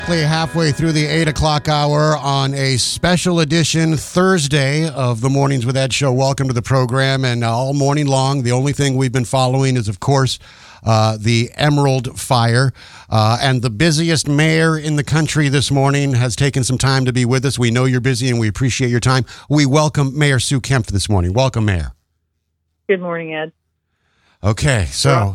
Halfway through the 8 o'clock hour on a special edition Thursday of the Mornings with Ed show. Welcome to the program. And all morning long, the only thing we've been following is, of course, the Emerald Fire. And the busiest mayor in the country this morning has taken some time to be with us. We know you're busy and we appreciate your time. We welcome Mayor Sue Kempf this morning. Welcome, Mayor. Good morning, Ed. Okay, so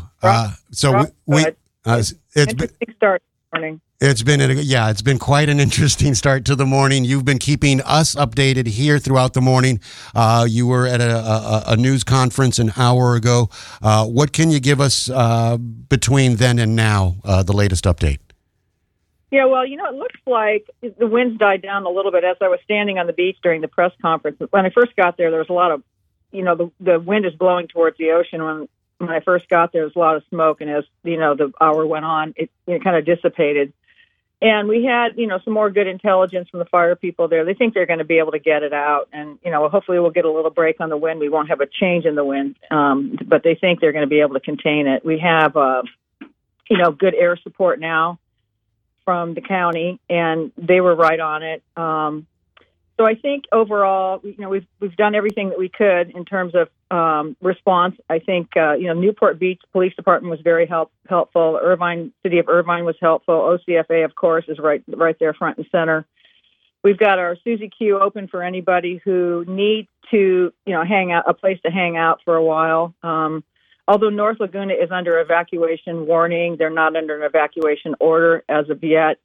it's interesting start this morning. It's been quite an interesting start to the morning. You've been keeping us updated here throughout the morning. You were at a news conference an hour ago. What can you give us between then and now, the latest update? Yeah, well, it looks like the winds died down a little bit as I was standing on the beach during the press conference. When I first got there was a lot of, the wind is blowing towards the ocean. When I first got there was a lot of smoke, and as, the hour went on, it kind of dissipated. And we had, some more good intelligence from the fire people there. They think they're going to be able to get it out. And, hopefully we'll get a little break on the wind. We won't have a change in the wind, but they think they're going to be able to contain it. We have, good air support now from the county, and they were right on it. So I think overall, we've done everything that we could in terms of response. I think Newport Beach Police Department was very helpful. City of Irvine was helpful. OCFA, of course, is right there front and center. We've got our Suzy Q open for anybody who needs to hang out, a place to hang out for a while. Although North Laguna is under evacuation warning, they're not under an evacuation order as of yet.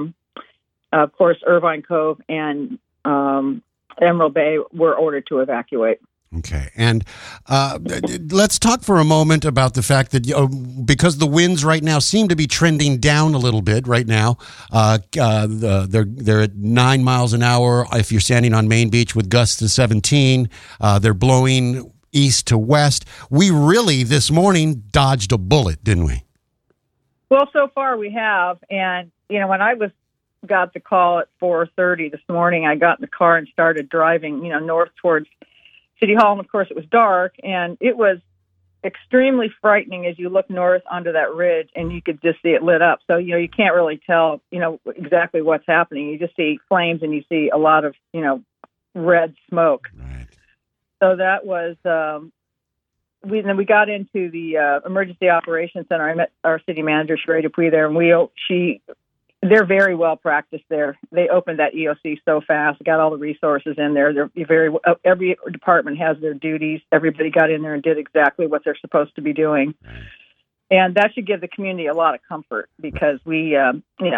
Of course, Irvine Cove and Emerald Bay were ordered to evacuate. Okay, and let's talk for a moment about the fact that because the winds right now seem to be trending down a little bit right now, they're at 9 miles an hour if you're standing on Main Beach with gusts to 17. They're blowing east to west. We really this morning dodged a bullet, didn't we? Well, so far we have, and when I got the call at 4:30 this morning, I got in the car and started driving, north towards City Hall. And of course it was dark, and it was extremely frightening as you look north onto that ridge and you could just see it lit up. So, you can't really tell, exactly what's happening. You just see flames and you see a lot of, red smoke. Right. So that was, we got into the emergency operations center. I met our city manager, Sheree Dupuy, there, and they're very well practiced there. They opened that EOC so fast, got all the resources in there. Every department has their duties. Everybody got in there and did exactly what they're supposed to be doing. Right. And that should give the community a lot of comfort because we're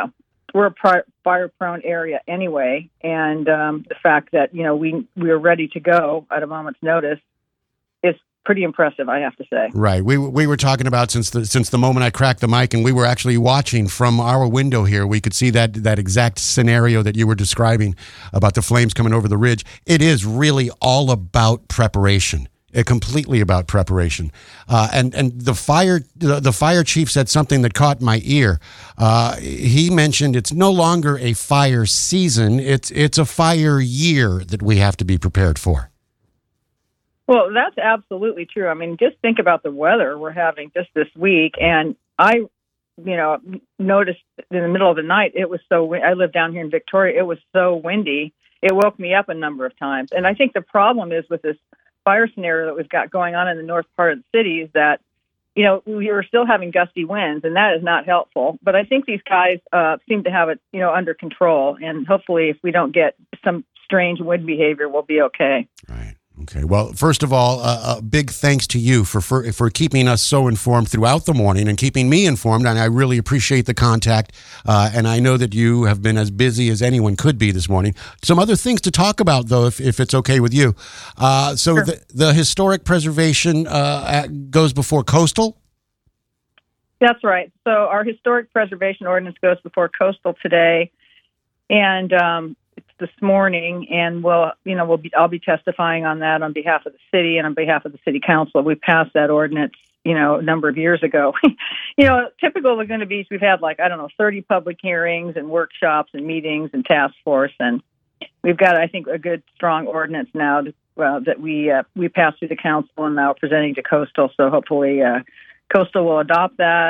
a fire-prone area anyway. And the fact that, we were ready to go at a moment's notice is pretty impressive, I have to say. Right. We were talking about since the moment I cracked the mic, and we were actually watching from our window here. We could see that exact scenario that you were describing about the flames coming over the ridge. It is really all about preparation. Completely about preparation. And the fire chief said something that caught my ear. He mentioned it's no longer a fire season. It's a fire year that we have to be prepared for. Well, that's absolutely true. I mean, just think about the weather we're having just this week. And I, noticed in the middle of the night, it was I live down here in Victoria. It was so windy. It woke me up a number of times. And I think the problem is with this fire scenario that we've got going on in the north part of the city is that, we are still having gusty winds, and that is not helpful. But I think these guys seem to have it, under control. And hopefully if we don't get some strange wind behavior, we'll be okay. Right. Okay. Well, first of all, a big thanks to you for keeping us so informed throughout the morning and keeping me informed. And I really appreciate the contact. And I know that you have been as busy as anyone could be this morning. Some other things to talk about, though, if it's okay with you. Sure. The historic preservation goes before coastal. That's right. So our historic preservation ordinance goes before coastal today, and it's this morning, and I'll be testifying on that on behalf of the city and on behalf of the city council. We passed that ordinance, a number of years ago. Typical Laguna Beach, we've had 30 public hearings and workshops and meetings and task force, and we've got, I think, a good, strong ordinance now that we passed through the council and now presenting to coastal. So hopefully, coastal will adopt that.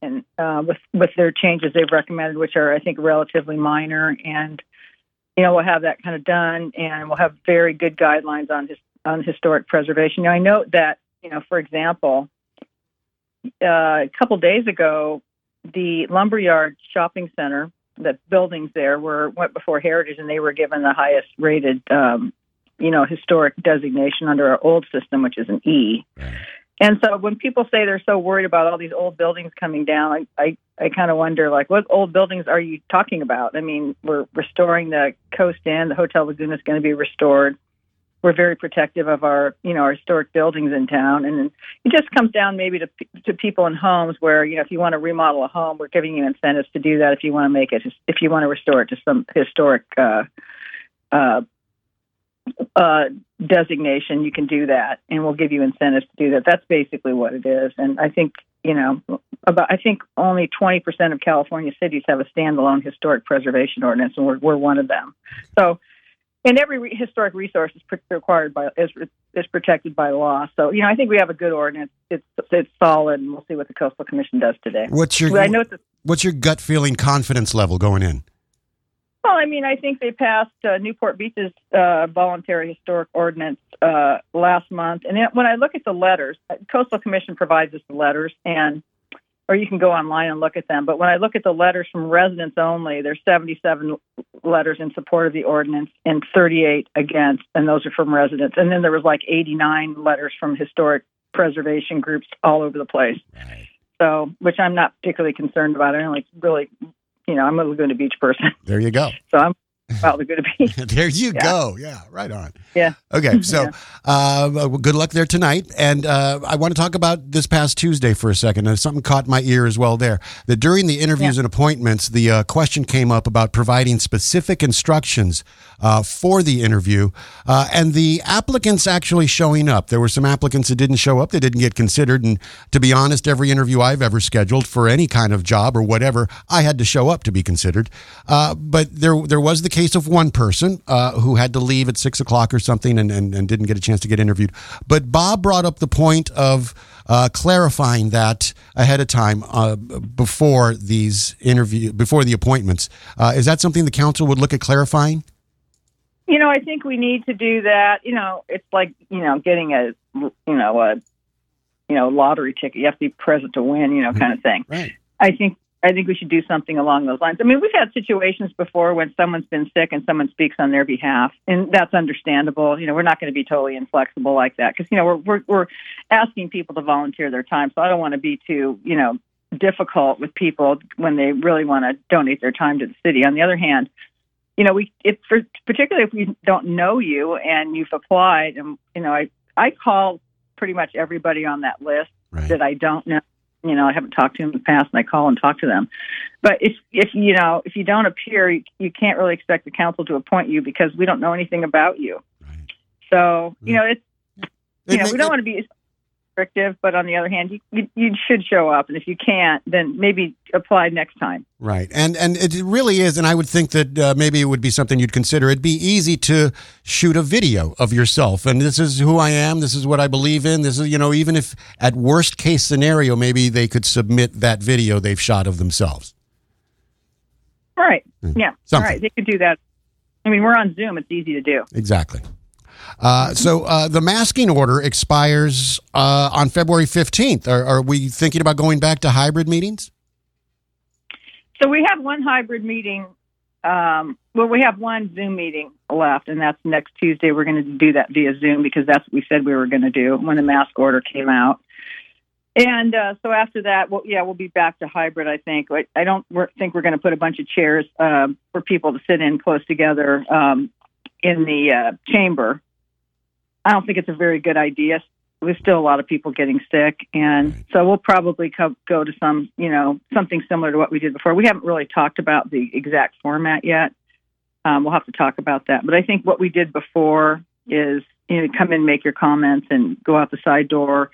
and with their changes they've recommended, which are, I think, relatively minor. And, we'll have that kind of done, and we'll have very good guidelines on historic preservation. I note that, for example, a couple days ago, the Lumberyard Shopping Center, the buildings there went before Heritage, and they were given the highest rated, historic designation under our old system, which is an E. Right. And so when people say they're so worried about all these old buildings coming down, I kind of wonder, what old buildings are you talking about? I mean, we're restoring the Coast Inn. The Hotel Laguna is going to be restored. We're very protective of our historic buildings in town. And it just comes down maybe to people in homes where, if you want to remodel a home, we're giving you incentives to do that. If you want to restore it to some historic designation, you can do that, and we'll give you incentives to do that. That's basically what it is. And I think, I think only 20% of California cities have a standalone historic preservation ordinance, and we're one of them. So, and every historic resource is is protected by law. So, I think we have a good ordinance. It's solid, and we'll see what the Coastal Commission does today. What's your gut feeling confidence level going in? Well, I think they passed Newport Beach's voluntary historic ordinance last month. And when I look at the letters, Coastal Commission provides us the letters, or you can go online and look at them. But when I look at the letters from residents only, there's 77 letters in support of the ordinance and 38 against, and those are from residents. And then there was 89 letters from historic preservation groups all over the place. Right. So, which I'm not particularly concerned about. I only really... I'm a Laguna Beach person. There you go. So I'm about Laguna Beach. There you go. Yeah, right on. Yeah. Okay, so good luck there tonight. And I want to talk about this past Tuesday for a second. And something caught my ear as well there. That during the interviews and appointments, the question came up about providing specific instructions for the interview and the applicants actually showing up. There were some applicants that didn't show up. They didn't get considered. And to be honest, every interview I've ever scheduled for any kind of job or whatever, I had to show up to be considered. But there was the case of one person who had to leave at 6 o'clock or something and didn't get a chance to get interviewed. But Bob brought up the point of clarifying that ahead of time before the appointments. Is that something the council would look at clarifying? I think we need to do that. It's like, getting a lottery ticket. You have to be present to win, kind of thing. Right. I think we should do something along those lines. We've had situations before when someone's been sick and someone speaks on their behalf, and that's understandable. We're not going to be totally inflexible like that because, we're asking people to volunteer their time. So I don't want to be too, difficult with people when they really want to donate their time to the city. On the other hand, particularly if we don't know you and you've applied, and, I call pretty much everybody on that list that I don't know. I haven't talked to them in the past, and I call and talk to them. But if you don't appear, you can't really expect the council to appoint you because we don't know anything about you. Right. So we don't want to be restrictive, but on the other hand, you should show up, and if you can't, then maybe apply next time. Right, and it really is, and I would think that maybe it would be something you'd consider. It'd be easy to shoot a video of yourself, and this is who I am, this is what I believe in, this is, even if at worst case scenario, maybe they could submit that video they've shot of themselves. All right, yeah, something. All right, they could do that. We're on Zoom, it's easy to do. Exactly. So the masking order expires on February 15th. Are we thinking about going back to hybrid meetings? So we have one hybrid meeting. We have one Zoom meeting left, and that's next Tuesday. We're going to do that via Zoom because that's what we said we were going to do when the mask order came out. And so after that, we'll be back to hybrid, I think. I don't think we're going to put a bunch of chairs for people to sit in close together in the chamber. I don't think it's a very good idea. There's still a lot of people getting sick, and so we'll probably go to some, something similar to what we did before. We haven't really talked about the exact format yet. We'll have to talk about that. But I think what we did before is, come in, make your comments, and go out the side door.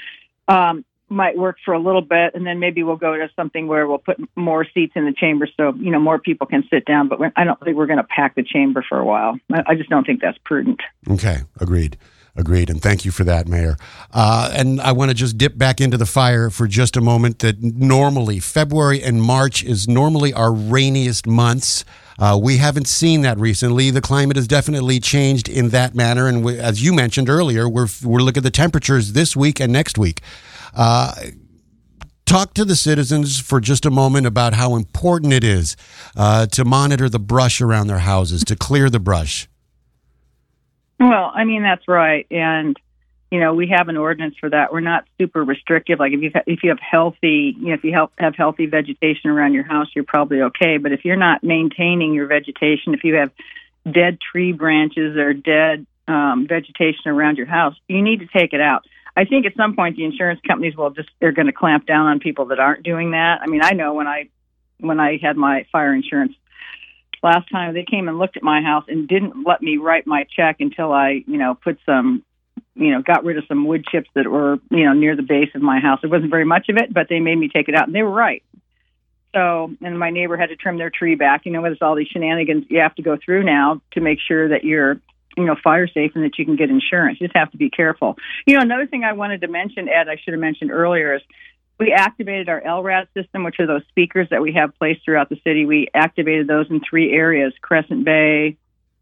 Might work for a little bit, and then maybe we'll go to something where we'll put more seats in the chamber so, more people can sit down. But I don't think we're going to pack the chamber for a while. I just don't think that's prudent. Okay, agreed. Agreed, and thank you for that, Mayor. And I want to just dip back into the fire for just a moment. That normally February and March is normally our rainiest months. We haven't seen that recently. The climate has definitely changed in that manner, and as you mentioned earlier, we're looking at the temperatures this week and next week. Talk to the citizens for just a moment about how important it is to monitor the brush around their houses, to clear the brush. Well, I mean, that's right. And, we have an ordinance for that. We're not super restrictive. Like if you have healthy, if you have healthy vegetation around your house, you're probably okay. But if you're not maintaining your vegetation, if you have dead tree branches or dead vegetation around your house, you need to take it out. I think at some point the insurance companies they're going to clamp down on people that aren't doing that. I mean, I know when I had my fire insurance last time, they came and looked at my house and didn't let me write my check until I, put some, got rid of some wood chips that were, near the base of my house. There wasn't very much of it, but they made me take it out, and they were right. So, and my neighbor had to trim their tree back. There's all these shenanigans you have to go through now to make sure that you're, fire safe and that you can get insurance. You just have to be careful. Another thing I wanted to mention, Ed, I should have mentioned earlier, is we activated our LRAD system, which are those speakers that we have placed throughout the city. We activated those in 3 areas: Crescent Bay,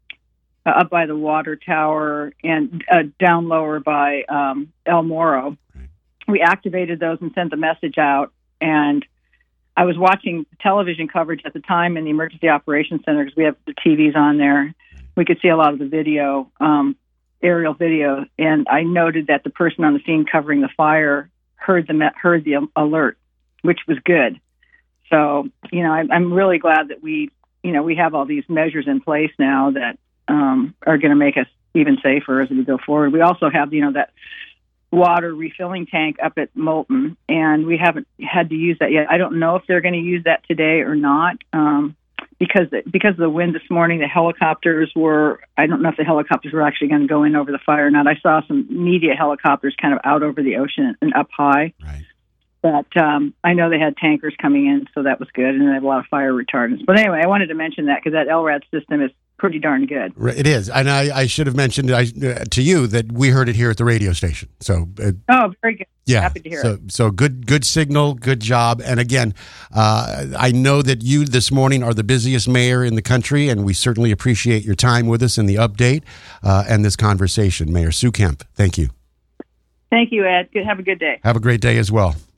up by the water tower, and down lower by El Moro. We activated those and sent the message out. And I was watching television coverage at the time in the Emergency Operations Center because we have the TVs on there. We could see a lot of the video, aerial video, and I noted that the person on the scene covering the fire heard the alert, which was good. So, I'm really glad that we have all these measures in place now that are going to make us even safer as we go forward. We also have, that water refilling tank up at Moulton, and we haven't had to use that yet. I don't know if they're going to use that today or not. Because of the wind this morning, I don't know if the helicopters were actually going to go in over the fire or not. I saw some media helicopters kind of out over the ocean and up high. Right. But I know they had tankers coming in, so that was good, and they have a lot of fire retardants. But anyway, I wanted to mention that because that LRAD system is pretty darn good. It is. And I should have mentioned to you that we heard it here at the radio station. So very good. Yeah. Happy to hear it. So good signal, good job. And again, I know that you this morning are the busiest mayor in the country, and we certainly appreciate your time with us and the update and this conversation. Mayor Sue Kemp, thank you. Thank you, Ed. Have a good day. Have a great day as well.